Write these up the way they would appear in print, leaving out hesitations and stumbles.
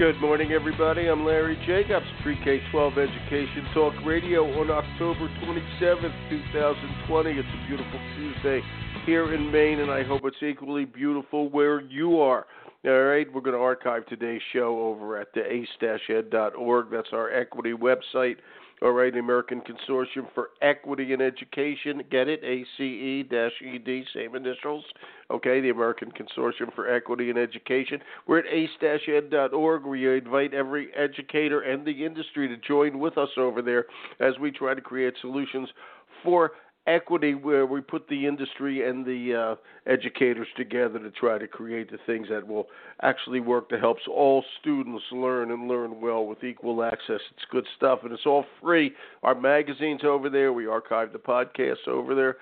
Good morning, everybody. I'm Larry Jacobs, Pre-K-12 Education Talk Radio on October 27th, 2020. It's a beautiful Tuesday here in Maine, and I hope it's equally beautiful where you are. All right, we're going to archive today's show over at the ace-ed.org. That's our equity website. All right, the American Consortium for Equity in Education. Get it? ACE-ED, same initials. Okay, the American Consortium for Equity in Education. We're at ace-ed.org. We invite every educator and the industry to join with us over there as we try to create solutions for equity, where we put the industry and the educators together to try to create the things that will actually work to help all students learn and learn well with equal access. It's good stuff, and it's all free. Our magazine's over there. We archive the podcasts over there,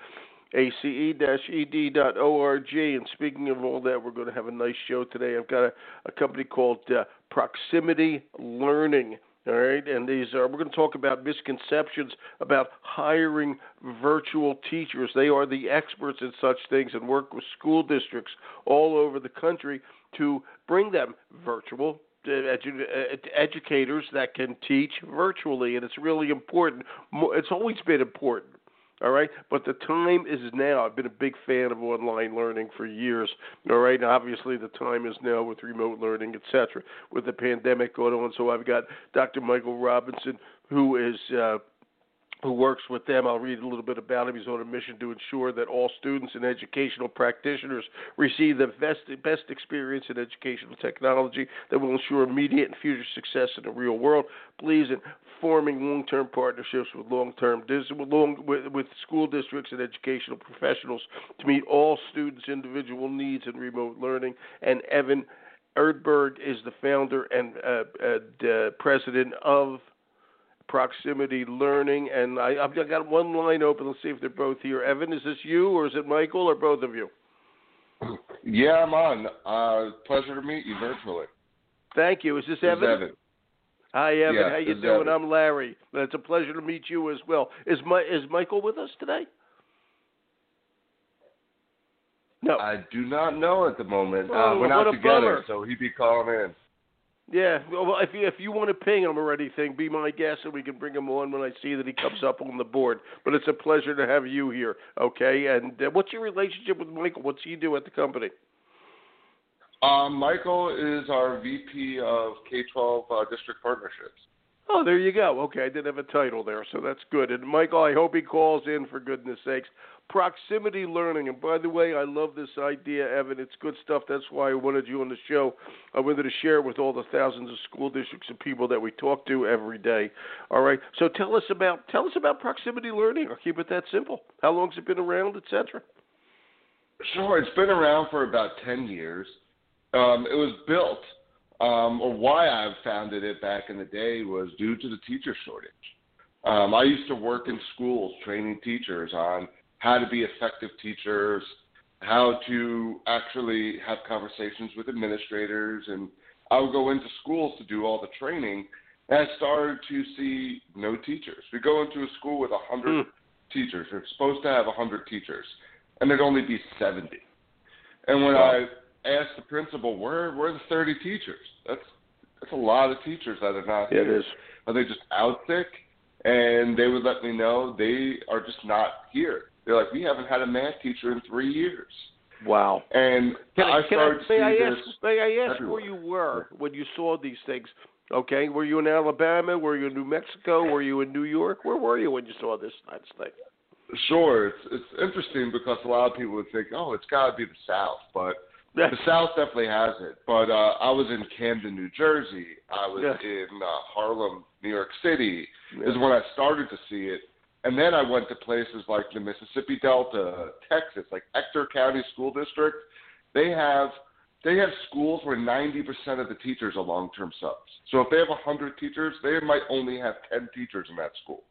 ace-ed.org. And speaking of all that, we're going to have a nice show today. I've got a company called Proximity Learning. All right, and we're going to talk about misconceptions about hiring virtual teachers. They are the experts in such things and work with school districts all over the country to bring them virtual educators that can teach virtually, and it's really important. It's always been important. All right, but the time is now. I've been a big fan of online learning for years. All right, and obviously the time is now with remote learning, etc., with the pandemic going on. So I've got Dr. Michael Robinson, who works with them. I'll read a little bit about him. He's on a mission to ensure that all students and educational practitioners receive the best experience in educational technology that will ensure immediate and future success in the real world. Believes in forming long-term partnerships with with school districts and educational professionals to meet all students' individual needs in remote learning. And Evan Erdberg is the founder and president of Proximity Learning, and I've got one line open. Let's see if they're both here. Evan, is this you or is it Michael or both of you? Yeah, I'm on. Pleasure to meet you virtually. Thank you. Is this Evan? Evan. Hi, Evan. Yes, how you doing? Evan. I'm Larry. It's a pleasure to meet you as well. Is Michael with us today? No. I do not know at the moment. Oh, we're not together, bummer. so he'd be calling in. Yeah, well, if you want to ping him or anything, be my guest, and we can bring him on when I see that he comes up on the board. But it's a pleasure to have you here, okay? And what's your relationship with Michael? What's he do at the company? Michael is our VP of K-12 District Partnerships. Oh, there you go. Okay, I didn't have a title there, so that's good. And Michael, I hope he calls in, for goodness sakes. Proximity Learning. And by the way, I love this idea, Evan. It's good stuff. That's why I wanted you on the show. I wanted to share it with all the thousands of school districts and people that we talk to every day. All right. So tell us about Proximity Learning. I'll keep it that simple. How long's it been around, et cetera? Sure. It's been around for about 10 years. It was built, or why I founded it back in the day was due to the teacher shortage. I used to work in schools training teachers on how to be effective teachers, how to actually have conversations with administrators, and I would go into schools to do all the training, and I started to see no teachers. We go into a school with 100 teachers. We're supposed to have 100 teachers, and there'd only be 70. And when I asked the principal, where are the 30 teachers? That's a lot of teachers that are not here. It is. Are they just out sick? And they would let me know they are just not here. They're like, we haven't had a math teacher in 3 years. Wow. And may I ask everywhere. Where you were when you saw these things? Okay, were you in Alabama? Were you in New Mexico? Were you in New York? Where were you when you saw this thing? Sure. It's interesting because a lot of people would think, oh, it's got to be the South, but the South definitely has it. But I was in Camden, New Jersey. I was in Harlem, New York City. Is when I started to see it. And then I went to places like the Mississippi Delta, Texas, like Ector County School District. They have schools where 90% of the teachers are long-term subs. So if they have 100 teachers, they might only have 10 teachers in that school.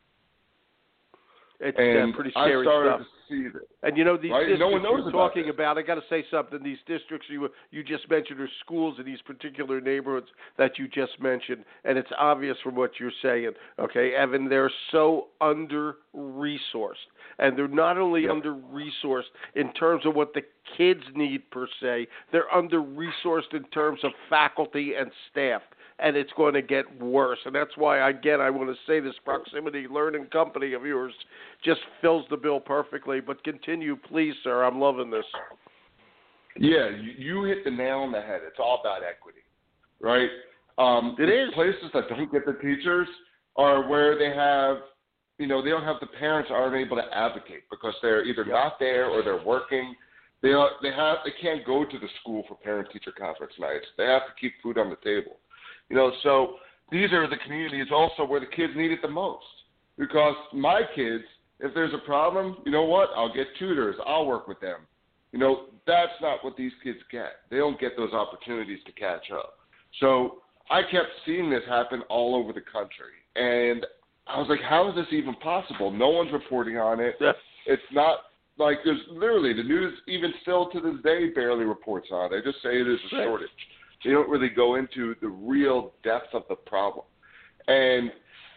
It's pretty I scary started stuff. to see that. And you know these districts no one knows you're talking about. I got to say something. These districts you just mentioned are schools in these particular neighborhoods that you just mentioned, and it's obvious from what you're saying. Okay, Evan, they're so under-resourced, and they're not only under-resourced in terms of what the kids need per se. They're under-resourced in terms of faculty and staff. and it's going to get worse. And that's why, again, I want to say this proximity learning company of yours just fills the bill perfectly. But continue, please, sir. I'm loving this. Yeah, you hit the nail on the head. It's all about equity, right? It is. Places that don't get the teachers are where they have, they don't have the parents aren't able to advocate because they're either not there or they're working. They can't go to the school for parent-teacher conference nights. They have to keep food on the table. So these are the communities also where the kids need it the most. Because my kids, if there's a problem, you know what? I'll get tutors. I'll work with them. That's not what these kids get. They don't get those opportunities to catch up. So I kept seeing this happen all over the country. And I was like, how is this even possible? No one's reporting on it. Yeah. It's not like there's literally the news even still to this day barely reports on it. They just say it is a shortage. They don't really go into the real depth of the problem. And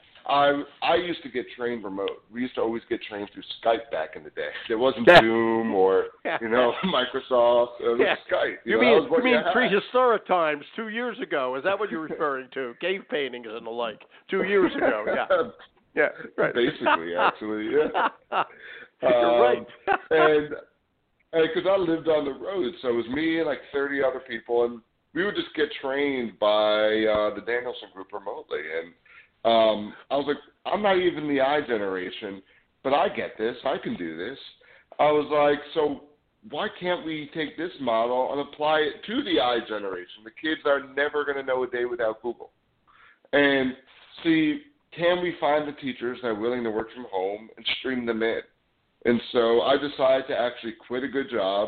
I used to get trained remote. We used to always get trained through Skype back in the day. There wasn't Zoom or, Microsoft. It was Skype. You mean prehistoric times 2 years ago. Is that what you're referring to? Cave paintings and the like. 2 years ago, yeah, right. Basically, actually, yeah. You're right. and because I lived on the road, so it was me and like 30 other people, and we would just get trained by the Danielson Group remotely. And I was like, I'm not even the I generation, but I get this. I can do this. I was like, so why can't we take this model and apply it to the I generation? The kids are never going to know a day without Google. And see, can we find the teachers that are willing to work from home and stream them in? And so I decided to actually quit a good job.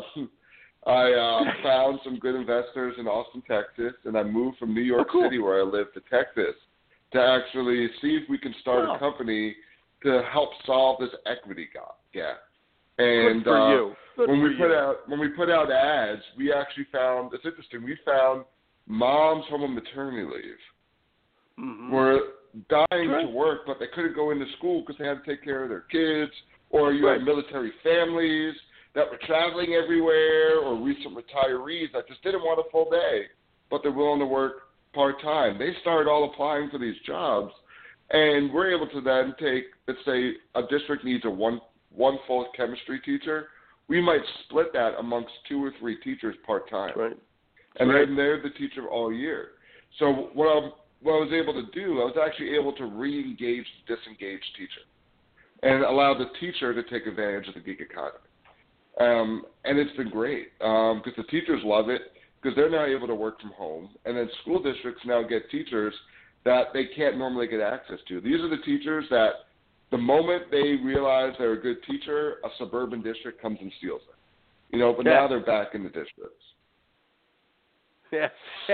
I found some good investors in Austin, Texas, and I moved from New York City, where I live, to Texas to actually see if we can start a company to help solve this equity gap. And Good for you. when we put out ads, we actually found, it's interesting, we found moms from a maternity leave were dying to work, but they couldn't go into school because they had to take care of their kids. Or you had military families that were traveling everywhere, or recent retirees that just didn't want a full day, but they're willing to work part-time. They started all applying for these jobs, and we're able to then take, let's say, a district needs a one full chemistry teacher. We might split that amongst 2 or 3 teachers part-time. Right. And then they're the teacher all year. So what I was able to do, I was actually able to re-engage the disengaged teacher and allow the teacher to take advantage of the gig economy. And it's been great because the teachers love it because they're now able to work from home. And then school districts now get teachers that they can't normally get access to. These are the teachers that the moment they realize they're a good teacher, a suburban district comes and steals them. But now they're back in the districts. Yeah.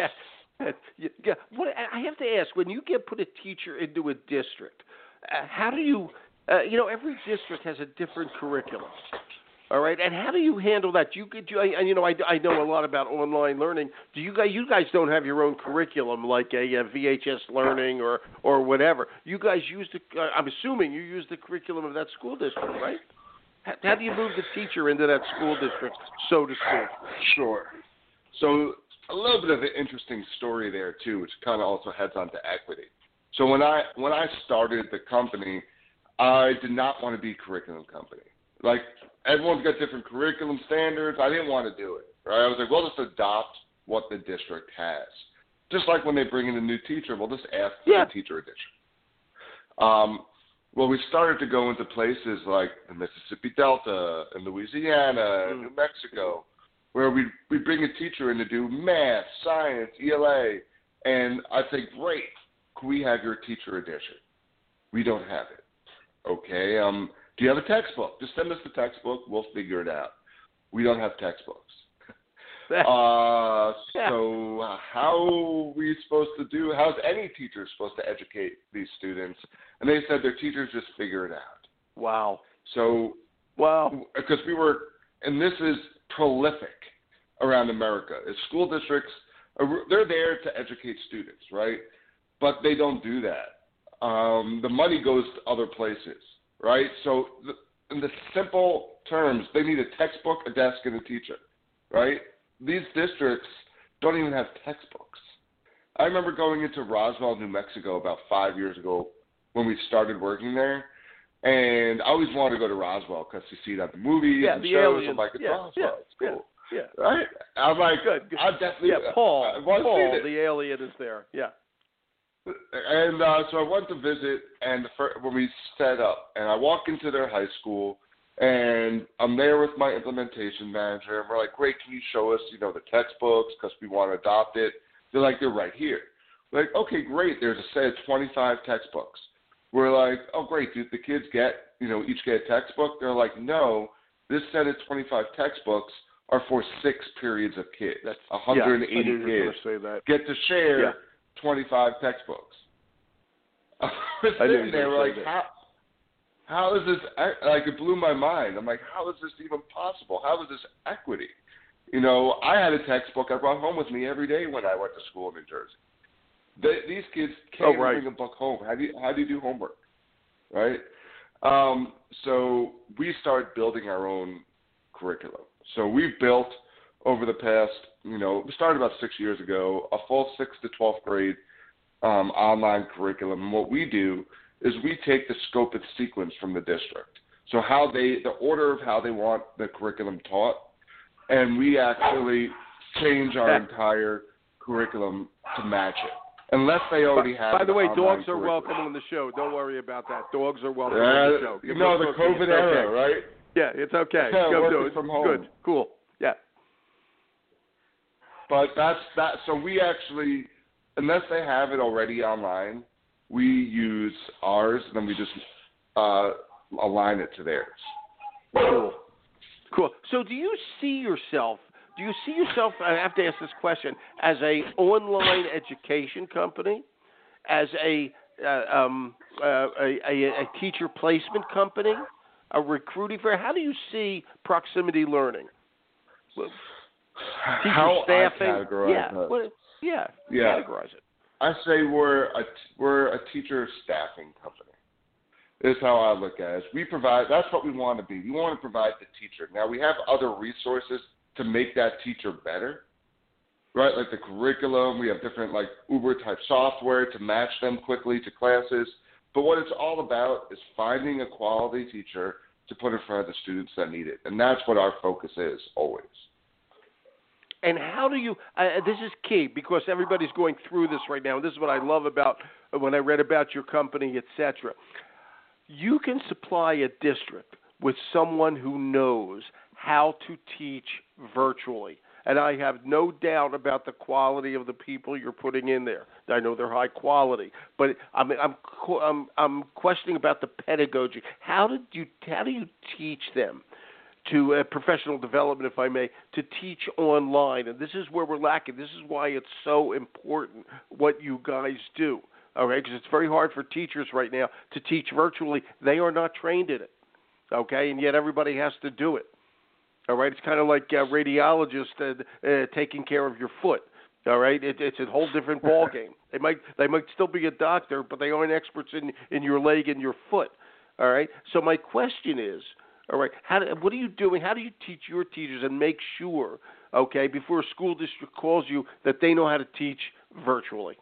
What I have to ask, when you put a teacher into a district, how do you every district has a different curriculum, all right? And how do you handle that? I know a lot about online learning. Do you guys don't have your own curriculum like a VHS Learning or whatever? You guys use I'm assuming you use the curriculum of that school district, right? How do you move the teacher into that school district, so to speak? Sure. So a little bit of an interesting story there too, which kind of also heads on to equity. So when I started the company, I did not want to be a curriculum company. Like, everyone's got different curriculum standards. I didn't want to do it, right? I was like, we'll just adopt what the district has. Just like when they bring in a new teacher, we'll just ask for the teacher edition. Well, we started to go into places like the Mississippi Delta and Louisiana and New Mexico, where we bring a teacher in to do math, science, ELA, and I say, great, can we have your teacher edition? We don't have it. Okay, do you have a textbook? Just send us the textbook. We'll figure it out. We don't have textbooks. So how are we supposed to do? How's any teacher supposed to educate these students? And they said their teachers just figure it out. Wow. So, because and this is prolific around America. Is school districts, they're there to educate students, right? But they don't do that. The money goes to other places, right? So in the simple terms, they need a textbook, a desk, and a teacher, right? These districts don't even have textbooks. I remember going into Roswell, New Mexico about 5 years ago when we started working there. And I always wanted to go to Roswell because you see it at the movies and the shows. aliens. I'm like, it's Roswell. It's cool. Yeah. Right? I'm like, Good. I definitely. Paul, the the alien is there. Yeah. And so I went to visit, and when we set up, and I walk into their high school, and I'm there with my implementation manager, and we're like, great, can you show us, the textbooks because we want to adopt it? They're like, they're right here. We're like, okay, great. There's a set of 25 textbooks. We're like, oh, great. Do the kids each get a textbook? They're like, no, this set of 25 textbooks are for 6 periods of kids. That's 180 kids get to share 25 textbooks. We're sitting there, we're like, how is this, like, it blew my mind. I'm like, how is this even possible? How is this equity? I had a textbook I brought home with me every day when I went to school in New Jersey. These kids can't bring a book home. How do you do homework, right? So we started building our own curriculum. So we've built over the past, we started about 6 years ago, a full 6th to 12th grade online curriculum. And what we do is we take the scope and sequence from the district. So the order of how they want the curriculum taught, and we actually change our entire curriculum to match it. Unless they already have. By the way, dogs are welcome on the show. Don't worry about that. Dogs are welcome on the show. The COVID era, right? Yeah, it's okay. Yeah, go working do it. From home. Good, cool. Yeah. But that's that. So we actually, unless they have it already online, we use ours, and then we just align it to theirs. Cool. So do you see yourself, I have to ask this question, as a online education company, as a teacher placement company, a recruiting firm? How do you see Proximity Learning? How staffing? I categorize categorize it. I say we're a teacher staffing company. Is how I look at it. We provide. That's what we want to be. We want to provide the teacher. Now we have other resources to make that teacher better, right? Like the curriculum. We have different Uber type software to match them quickly to classes. But what it's all about is finding a quality teacher to put in front of the students that need it, and that's what our focus is always. And how do you this is key because everybody's going through this right now. And this is what I love about when I read about your company, etc. You can supply a district with someone who knows how to teach virtually. And I have no doubt about the quality of the people you're putting in there. I know they're high quality, but I'm questioning about the pedagogy. How do you teach them to professional development, if I may, to teach online? And this is where we're lacking. This is why it's so important what you guys do. All right, because it's very hard for teachers right now to teach virtually. They are not trained in it, okay, and yet everybody has to do it. All right, it's kind of like radiologists taking care of your foot. All right, it's a whole different ball game. They might still be a doctor, but they aren't experts in your leg and your foot. All right, so my question is, all right, what are you doing? How do you teach your teachers and make sure, okay, before a school district calls you, that they know how to teach virtually?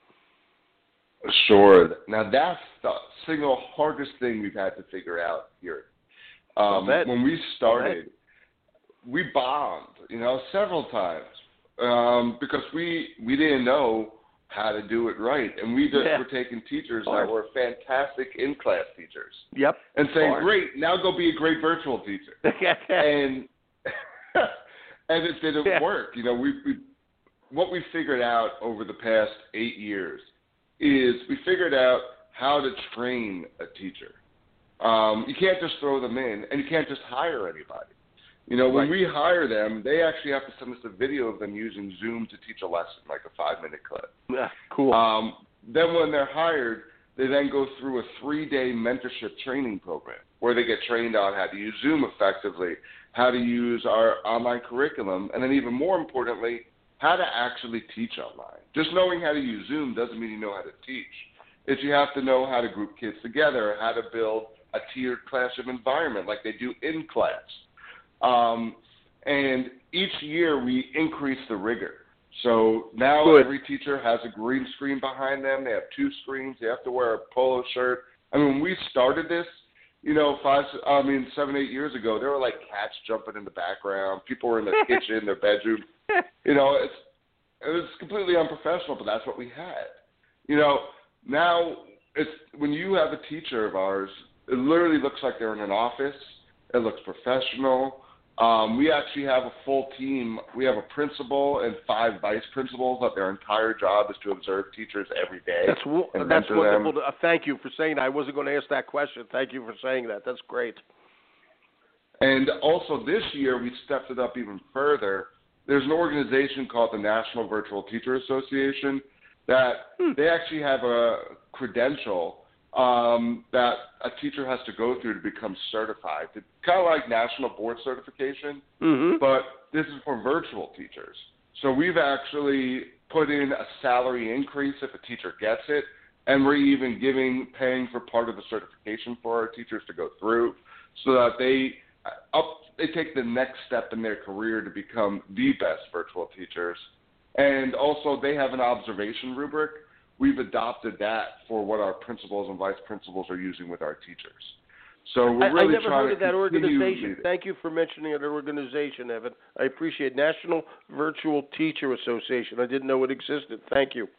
Sure. Now that's the single hardest thing we've had to figure out here. When we started, we bombed, several times because we didn't know how to do it right, and we just were taking teachers that were fantastic in-class teachers. Yep. And saying, great, now go be a great virtual teacher. and it didn't work. What we figured out over the past 8 years is we figured out how to train a teacher. You can't just throw them in, and you can't just hire anybody. When we hire them, they actually have to send us a video of them using Zoom to teach a lesson, like a 5-minute clip. Yeah, cool. Then when they're hired, they then go through a 3-day mentorship training program where they get trained on how to use Zoom effectively, how to use our online curriculum, and then even more importantly, how to actually teach online. Just knowing how to use Zoom doesn't mean you know how to teach. It's you have to know how to group kids together, how to build a tiered classroom environment like they do in class. And each year we increase the rigor. So now Good. every teacher has a green screen behind them. They have 2 screens. They have to wear a polo shirt. I mean, when we started this, 7, 8 years ago, there were like cats jumping in the background. People were in their kitchen, their bedroom. It was completely unprofessional, but that's what we had. Now when you have a teacher of ours, it literally looks like they're in an office. It looks professional. We actually have a full team. We have a principal and 5 vice principals that their entire job is to observe teachers every day. That's wonderful. Thank you for saying that. I wasn't going to ask that question. Thank you for saying that. That's great. And also this year we stepped it up even further. There's an organization called the National Virtual Teacher Association that they actually have a credential that a teacher has to go through to become certified. It's kind of like national board certification, but this is for virtual teachers. So we've actually put in a salary increase if a teacher gets it, and we're even paying for part of the certification for our teachers to go through so that they take the next step in their career to become the best virtual teachers. And also they have an observation rubric. We've adopted that for what our principals and vice principals are using with our teachers. So we're really I never heard of that organization. Leading. Thank you for mentioning an organization, Evan. I appreciate it. National Virtual Teacher Association. I didn't know it existed. Thank you.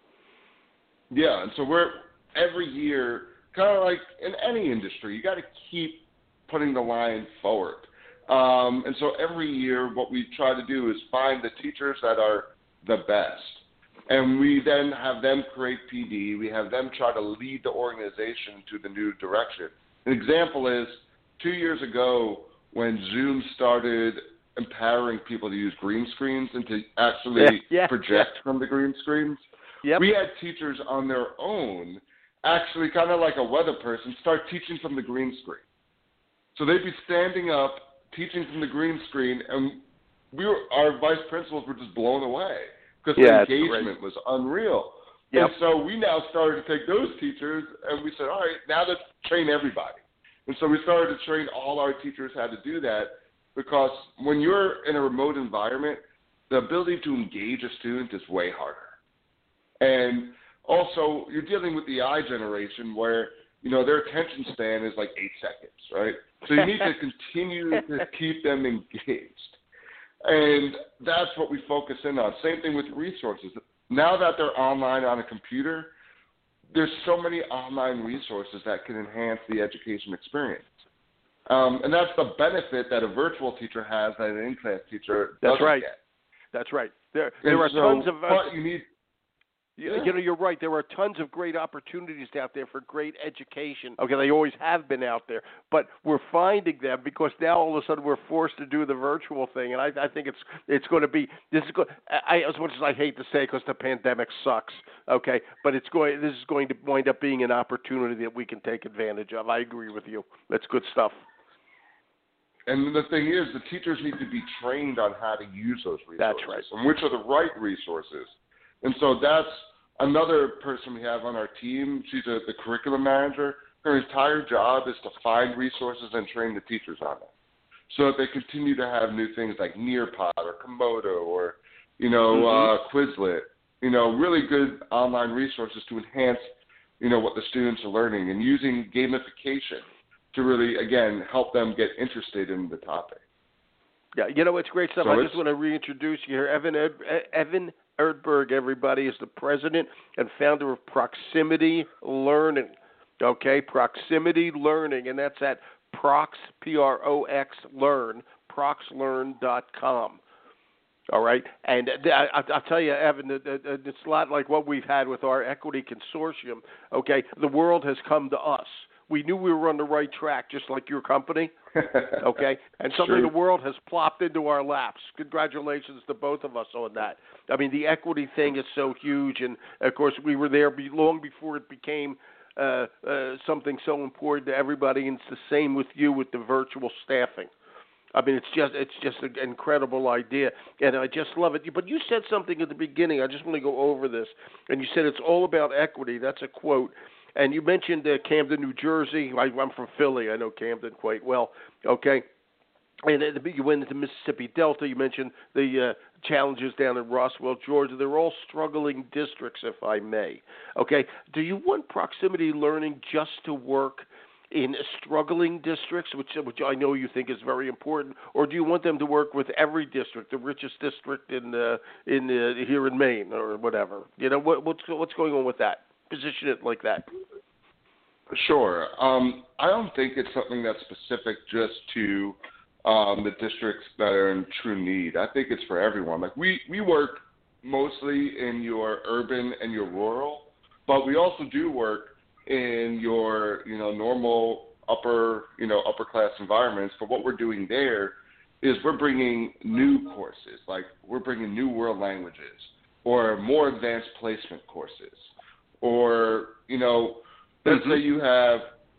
Yeah, and so every year, kind of like in any industry, you got to keep putting the line forward. And so every year what we try to do is find the teachers that are the best. And we then have them create PD. We have them try to lead the organization to the new direction. An example is 2 years ago when Zoom started empowering people to use green screens and to actually project from the green screens, we had teachers on their own actually kind of like a weather person start teaching from the green screen. So they'd be standing up, teaching from the green screen, and our vice principals were just blown away because the engagement was unreal. And so we now started to take those teachers, and we said, all right, now let's train everybody. And so we started to train all our teachers how to do that because when you're in a remote environment, the ability to engage a student is way harder. And also, you're dealing with the I generation where, their attention span is like 8 seconds, right? So you need to continue to keep them engaged. And that's what we focus in on. Same thing with resources. Now that they're online on a computer, there's so many online resources that can enhance the education experience. And that's the benefit that a virtual teacher has that an in-class teacher doesn't get. That's right. There are tons of... But you need... You're right. There are tons of great opportunities out there for great education. Okay, they always have been out there, but we're finding them because now all of a sudden we're forced to do the virtual thing, and I think it's going to be this is going. As much as I hate to say, because the pandemic sucks. Okay, but this is going to wind up being an opportunity that we can take advantage of. I agree with you. That's good stuff. And the thing is, the teachers need to be trained on how to use those resources. That's right. And which are the right resources. And so that's another person we have on our team. She's the curriculum manager. Her entire job is to find resources and train the teachers on them so that they continue to have new things like Nearpod or Komodo or, Quizlet, really good online resources to enhance, what the students are learning and using gamification to really, again, help them get interested in the topic. Yeah, it's great stuff. So I just want to reintroduce you here. Evan Erdberg, everybody, is the president and founder of Proximity Learning. Okay, Proximity Learning, and that's at Prox, P-R-O-X, Learn, proxlearn.com. All right, and I'll tell you, Evan, it's a lot like what we've had with our Equity Consortium. Okay, the world has come to us. We knew we were on the right track, just like your company, okay? And suddenly the world has plopped into our laps. Congratulations to both of us on that. I mean, the equity thing is so huge, and, of course, we were there long before it became something so important to everybody, and it's the same with you with the virtual staffing. I mean, it's just an incredible idea, and I just love it. But you said something at the beginning. I just want to go over this, and you said it's all about equity. That's a quote. And you mentioned Camden, New Jersey. I'm from Philly. I know Camden quite well. Okay. And you went into Mississippi Delta. You mentioned the challenges down in Roswell, Georgia. They're all struggling districts, if I may. Okay. Do you want proximity learning just to work in struggling districts, which I know you think is very important, or do you want them to work with every district, the richest district in here in Maine or whatever? You know, what's going on with that? Position it like that. Sure. I don't think it's something that's specific just to the districts that are in true need. I think it's for everyone. Like we work mostly in your urban and your rural, but we also do work in your, normal upper class environments. But what we're doing there is we're bringing new courses, like we're bringing new world languages or more advanced placement courses, or, let's say you have,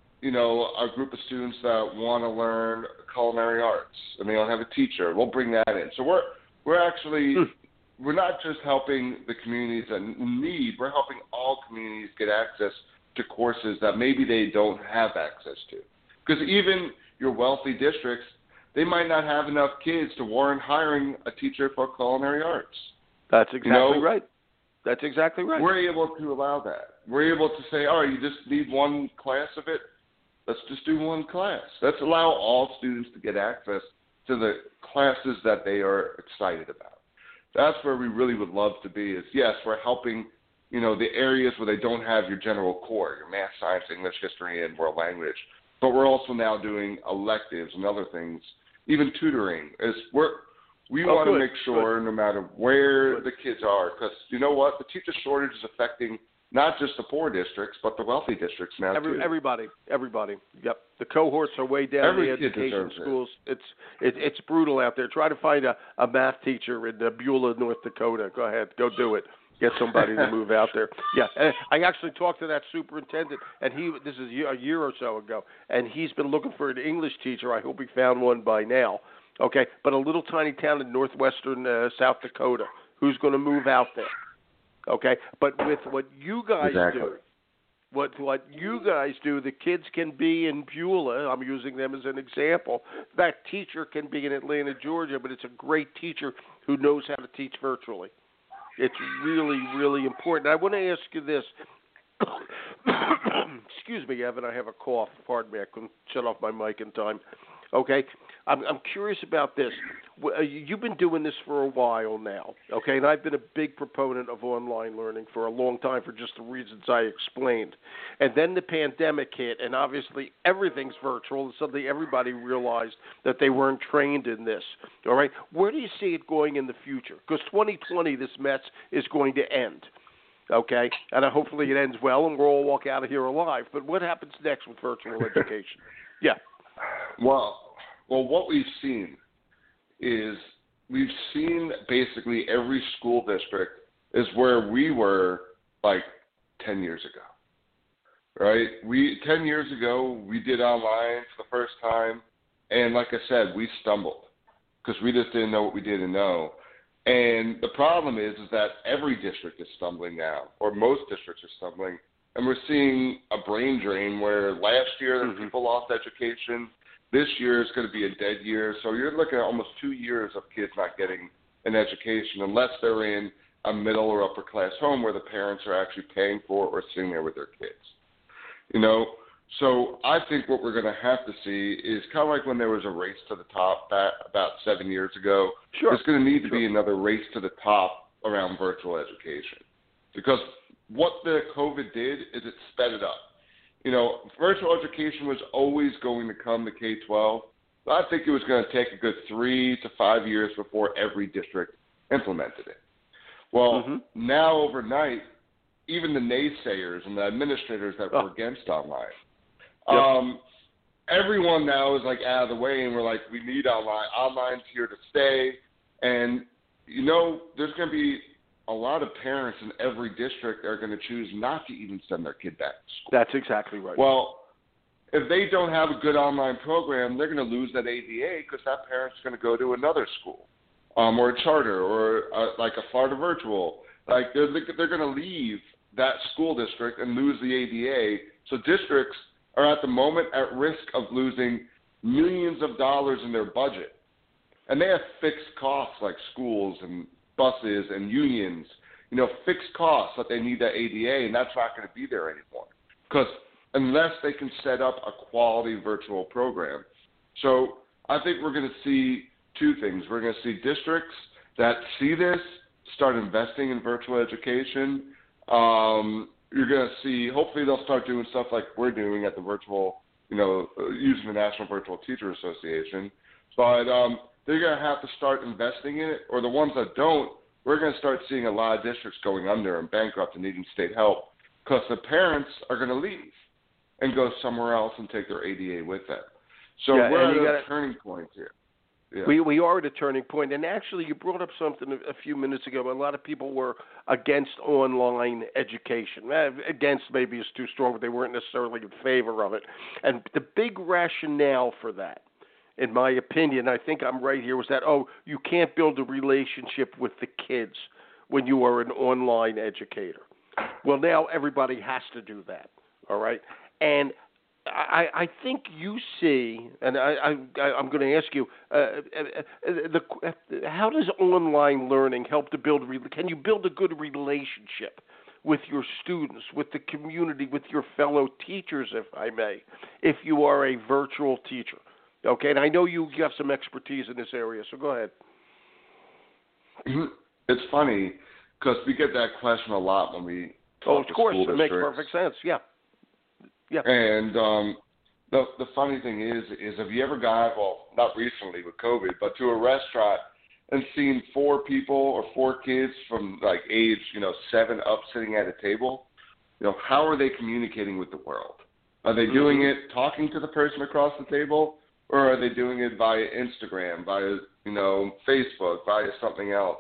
a group of students that want to learn culinary arts and they don't have a teacher. We'll bring that in. So we're actually, we're not just helping the communities in need, we're helping all communities get access to courses that maybe they don't have access to. Because even your wealthy districts, they might not have enough kids to warrant hiring a teacher for culinary arts. That's exactly right. That's exactly right. We're able to allow that. We're able to say, all right, you just need one class of it. Let's just do one class. Let's allow all students to get access to the classes that they are excited about. That's where we really would love to be is, yes, we're helping, the areas where they don't have your general core, your math, science, English, history, and world language. But we're also now doing electives and other things, even tutoring. We want to make sure no matter where the kids are, because you know what? The teacher shortage is affecting not just the poor districts, but the wealthy districts now, too. Everybody. Yep. The cohorts are way down in the education schools. It's brutal out there. Try to find a math teacher in Beulah, North Dakota. Go ahead. Go do it. Get somebody to move out there. Yeah. I actually talked to that superintendent, and this is a year or so ago, and he's been looking for an English teacher. I hope he found one by now. Okay. But a little tiny town in northwestern South Dakota. Who's going to move out there? Okay, but with what you guys do, what you guys do, the kids can be in Beulah. I'm using them as an example. That teacher can be in Atlanta, Georgia, but it's a great teacher who knows how to teach virtually. It's really, really important. I want to ask you this. Excuse me, Evan, I have a cough. Pardon me, I couldn't shut off my mic in time. Okay, I'm curious about this. You've been doing this for a while now, okay, and I've been a big proponent of online learning for a long time for just the reasons I explained. And then the pandemic hit, and obviously everything's virtual, and suddenly everybody realized that they weren't trained in this, all right? Where do you see it going in the future? Because 2020, this mess is going to end. Okay, and hopefully it ends well and we'll all walk out of here alive. But what happens next with virtual education? Yeah. Well, what we've seen is basically every school district is where we were like 10 years ago, right? 10 years ago, we did online for the first time, and like I said, we stumbled because we just didn't know what we didn't know. And the problem is that every district is stumbling now, or most districts are stumbling, and we're seeing a brain drain where last year people lost education. This year is going to be a dead year. So you're looking at almost 2 years of kids not getting an education unless they're in a middle or upper class home where the parents are actually paying for it or sitting there with their kids. So I think what we're going to have to see is kind of like when there was a race to the top about 7 years ago. Sure. There's going to need to be another race to the top around virtual education. Because what the COVID did is it sped it up. Virtual education was always going to come to K-12. But I think it was going to take a good 3 to 5 years before every district implemented it. Well, now overnight, even the naysayers and the administrators that were against online, everyone now is like out of the way, and we're like, we need online. Online's here to stay. And, there's going to be a lot of parents in every district are going to choose not to even send their kid back to school. That's exactly right. Well, if they don't have a good online program, they're going to lose that ADA because that parent's going to go to another school or a charter or like a Florida virtual. Like they're going to leave that school district and lose the ADA. So districts are at the moment at risk of losing millions of dollars in their budget. And they have fixed costs like schools and buses and unions, fixed costs that they need that ADA, and that's not going to be there anymore. Because unless they can set up a quality virtual program. So I think we're going to see two things. We're going to see districts that see this start investing in virtual education. You're going to see, hopefully they'll start doing stuff like we're doing at the virtual, using the National Virtual Teacher Association. But they're going to have to start investing in it, or the ones that don't, we're going to start seeing a lot of districts going under and bankrupt and needing state help because the parents are going to leave and go somewhere else and take their ADA with them. So we're at a turning point here. Yeah. We are at a turning point. And actually, you brought up something a few minutes ago. A lot of people were against online education. Against maybe is too strong, but they weren't necessarily in favor of it. And the big rationale for that, in my opinion, I think I'm right here, was that, you can't build a relationship with the kids when you are an online educator. Well, now everybody has to do that, all right? And I think you see, and I'm going to ask you, how does online learning help to build, can you build a good relationship with your students, with the community, with your fellow teachers, if I may, if you are a virtual teacher? Okay, and I know you have some expertise in this area, so go ahead. It's funny because we get that question a lot when we talk to school districts. It makes perfect sense, yeah. Yeah. And the funny thing is have you ever gone, well, not recently with COVID, but to a restaurant and seen 4 people or 4 kids from like age, 7 up sitting at a table? How are they communicating with the world? Are they doing it talking to the person across the table? Or are they doing it via Instagram, via, Facebook, via something else?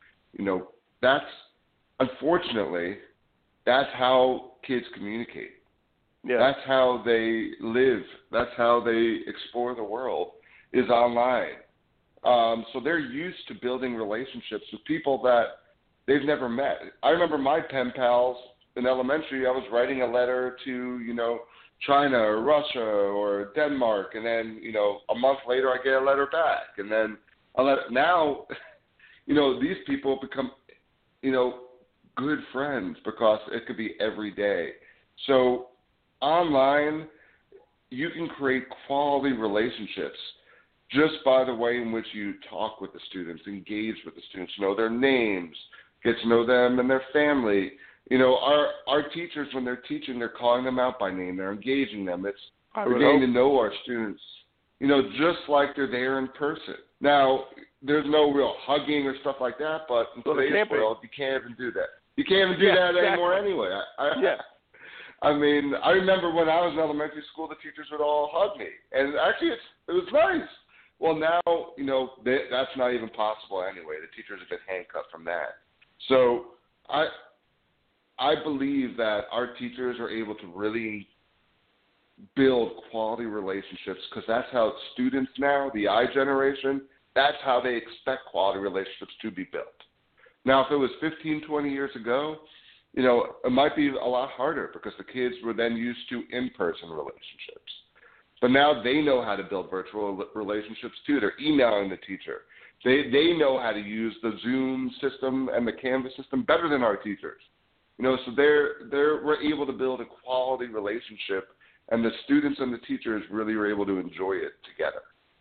Unfortunately, that's how kids communicate. Yeah. That's how they live. That's how they explore the world, is online. So they're used to building relationships with people that they've never met. I remember my pen pals in elementary, I was writing a letter to, China or Russia or Denmark, and then, a month later I get a letter back. And then now, these people become, good friends because it could be every day. So online, you can create quality relationships just by the way in which you talk with the students, engage with the students, know their names, get to know them and their family. Our teachers, when they're teaching, they're calling them out by name. They're engaging them. We're getting to know our students, just like they're there in person. Now, there's no real hugging or stuff like that, but in today's world, you can't even do that. You can't even do that anymore anyway. I mean, I remember when I was in elementary school, the teachers would all hug me. And actually, it was nice. Well, now, that's not even possible anyway. The teachers have been handcuffed from that. So I believe that our teachers are able to really build quality relationships because that's how students now, the I generation, that's how they expect quality relationships to be built. Now, if it was 15, 20 years ago, it might be a lot harder because the kids were then used to in-person relationships. But now they know how to build virtual relationships too. They're emailing the teacher. They know how to use the Zoom system and the Canvas system better than our teachers. So we're able to build a quality relationship, and the students and the teachers really are able to enjoy it together.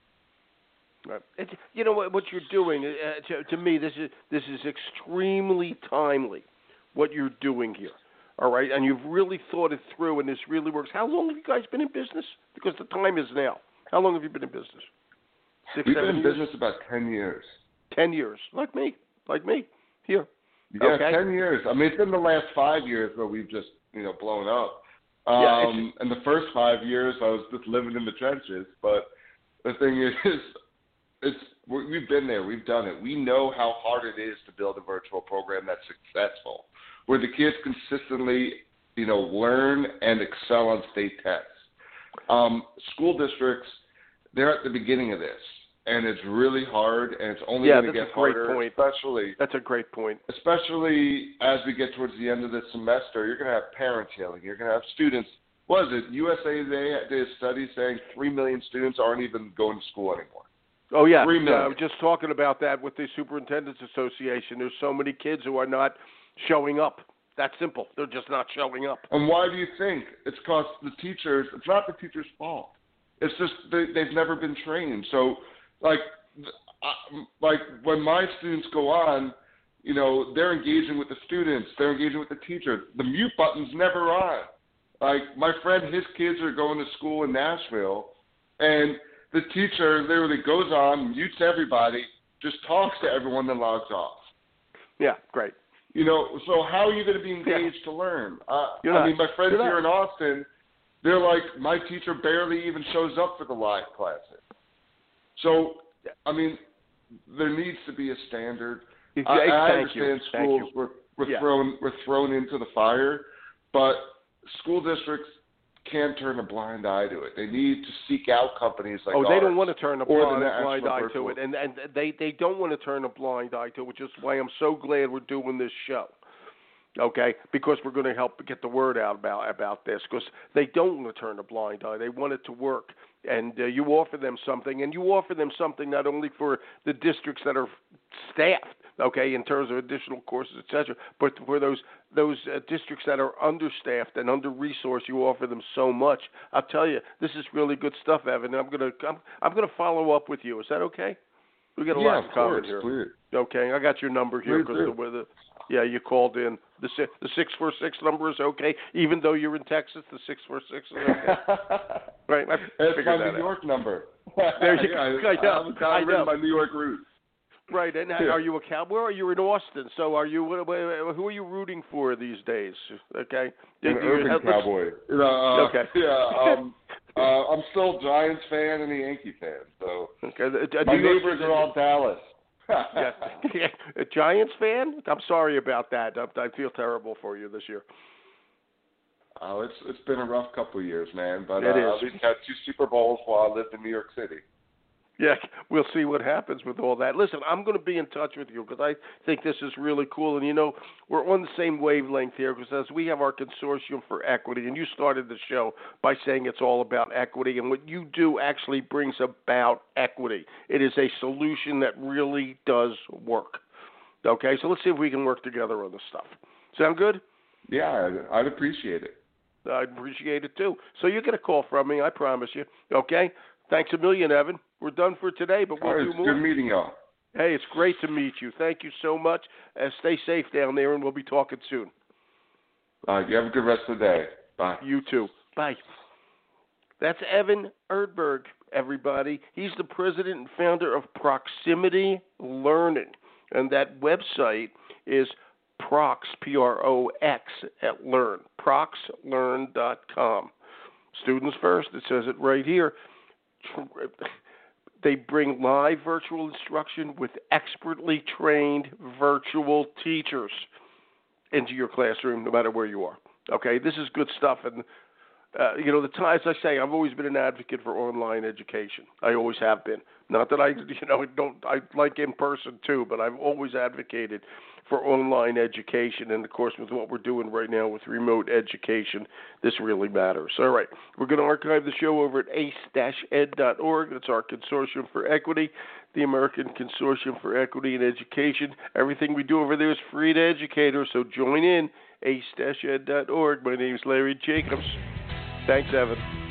Right. What you're doing, to me, this is extremely timely, what you're doing here. All right, and you've really thought it through, and this really works. How long have you guys been in business? Because the time is now. How long have you been in business? 6, We've 7 been in years? business about 10 years. 10 years, like me, here. Yeah, okay. 10 years. I mean, it's been the last 5 years where we've just, blown up. And the first 5 years, I was just living in the trenches. But the thing is, we've been there. We've done it. We know how hard it is to build a virtual program that's successful, where the kids consistently, learn and excel on state tests. School districts, they're at the beginning of this, and it's really hard, and it's only going to get harder. That's a great point. Especially as we get towards the end of the semester, you're going to have parents yelling. You're going to have students what is it, USA Today did a study saying 3 million students aren't even going to school anymore. Oh, yeah. 3 million. I was just talking about that with the Superintendents Association. There's so many kids who are not showing up. That's simple. They're just not showing up. And why do you think? It's because it's not the teacher's fault. It's just they've never been trained. So, like when my students go on, they're engaging with the students. They're engaging with the teacher. The mute button's never on. Like, my friend, his kids are going to school in Nashville, and the teacher literally goes on, mutes everybody, just talks to everyone, then logs off. Yeah, great. So how are you going to be engaged to learn? My friends You're here not. in Austin, they're like, my teacher barely even shows up for the live classes. So, there needs to be a standard. I understand schools were thrown into the fire, but school districts can't turn a blind eye to it. They need to seek out companies like ours. They don't want to turn a blind eye to virtual. it, and they don't want to turn a blind eye to it, which is why I'm so glad we're doing this show. Okay, because we're going to help get the word out about this, because they don't want to turn a blind eye. They want it to work, and you offer them something, and you offer them something not only for the districts that are staffed, okay, in terms of additional courses, etc., but for those districts that are understaffed and under-resourced, you offer them so much. I'll tell you, this is really good stuff, Evan. I'm gonna follow up with you. Is that okay? We got a lot in common here. Please. Okay, I got your number here because you called in. The 646 number is okay, even though you're in Texas. The 646 is okay. Right, it's my New York number. There you go. I know my New York roots. Right, and are you a cowboy? Or you're in Austin, so are you? Who are you rooting for these days? Okay, an urban cowboy. Okay. Yeah. I'm still a Giants fan and a Yankee fan. So my neighbors are all Dallas. Yeah. A Giants fan? I'm sorry about that. I feel terrible for you this year. Oh, it's been a rough couple of years, man. But it is. we've had 2 Super Bowls while I lived in New York City. Yeah, we'll see what happens with all that. Listen, I'm going to be in touch with you because I think this is really cool. And, we're on the same wavelength here because as we have our Consortium for Equity, and you started the show by saying it's all about equity, and what you do actually brings about equity. It is a solution that really does work. Okay, so let's see if we can work together on this stuff. Sound good? Yeah, I'd appreciate it. I'd appreciate it, too. So you get a call from me, I promise you. Okay? Thanks a million, Evan. We're done for today, but we'll do more. It's good meeting y'all. Hey, it's great to meet you. Thank you so much. Stay safe down there, and we'll be talking soon. You have a good rest of the day. Bye. You too. Bye. That's Evan Erdberg, everybody. He's the president and founder of Proximity Learning, and that website is Prox, P-R-O-X, at Learn, proxlearn.com. Students first, it says it right here. They bring live virtual instruction with expertly trained virtual teachers into your classroom, no matter where you are. Okay, this is good stuff. And, the time, as I say, I've always been an advocate for online education. I always have been. Not that I like in person too, but I've always advocated for online education. And, of course, with what we're doing right now with remote education, this really matters. All right, we're going to archive the show over at ace-ed.org. That's our Consortium for Equity, the American Consortium for Equity in Education. Everything we do over there is free to educators, so join in, ace-ed.org. My name is Larry Jacobs. Thanks, Evan.